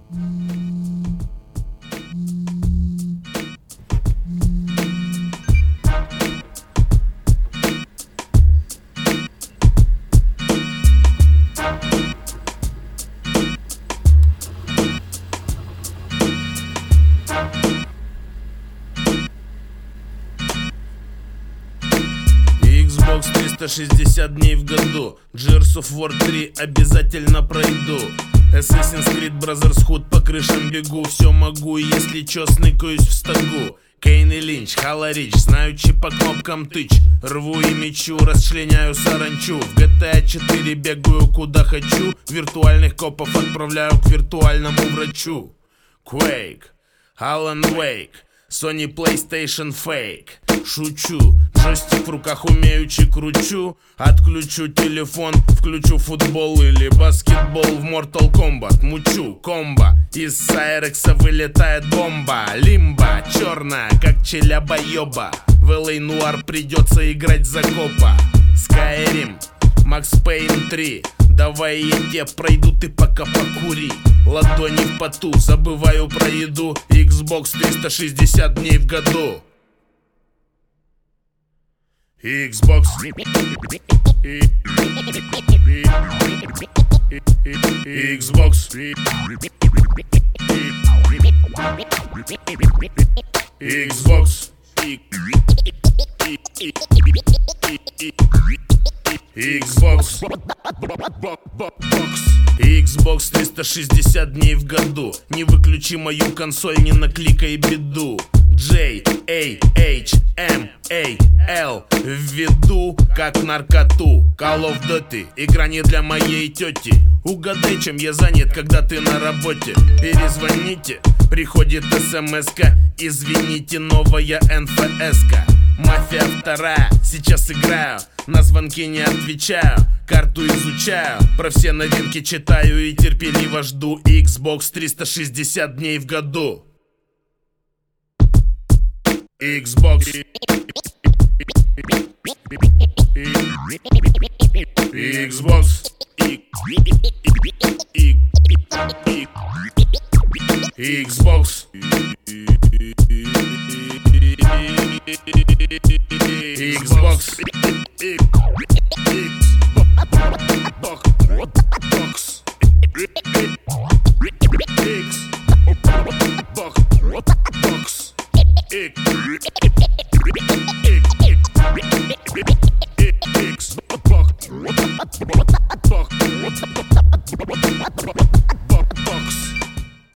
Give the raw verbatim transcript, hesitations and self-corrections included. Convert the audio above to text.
Xbox триста шестьдесят дней в году. Gears of War три обязательно пройду. Assassin's Creed Brotherhood по крышам бегу. Все могу, если чё, сныкаюсь в стогу. Кейн и Линч, Halo Reach, знаючи по кнопкам тыч. Рву и мечу, расчленяю саранчу. В джи ти эй четыре бегаю куда хочу. Виртуальных копов отправляю к виртуальному врачу. Quake, Alan Wake, Sony PlayStation Fake. Шучу, джойстик в руках умеючи кручу. Отключу телефон, включу футбол или баскетбол в Mortal Kombat. Мучу, комбо, из Сайрекса вылетает бомба. Лимба, черная, как челяба-ёба. В эл эй Нуар придется играть за копа. Skyrim, Max Payne три. Давай я тебе пройду, ты пока покури. Ладони в поту, забываю про еду. Xbox триста шестьдесят дней в году. Xbox Xbox Xbox Xbox Xbox триста шестьдесят дней в году. Не выключи мою консоль, не накликай беду. J, A, H, M, A, L введу как наркоту. Call of Duty, игра не для моей тети. Угадай, чем я занят, когда ты на работе. Перезвоните, приходит смс-ка. Извините, новая эн эф эс-ка. Мафия вторая, сейчас играю. На звонки не отвечаю, карту изучаю. Про все новинки читаю и терпеливо жду. Xbox триста шестьдесят дней в году. Xbox Xbox Xbox Xbox Xbox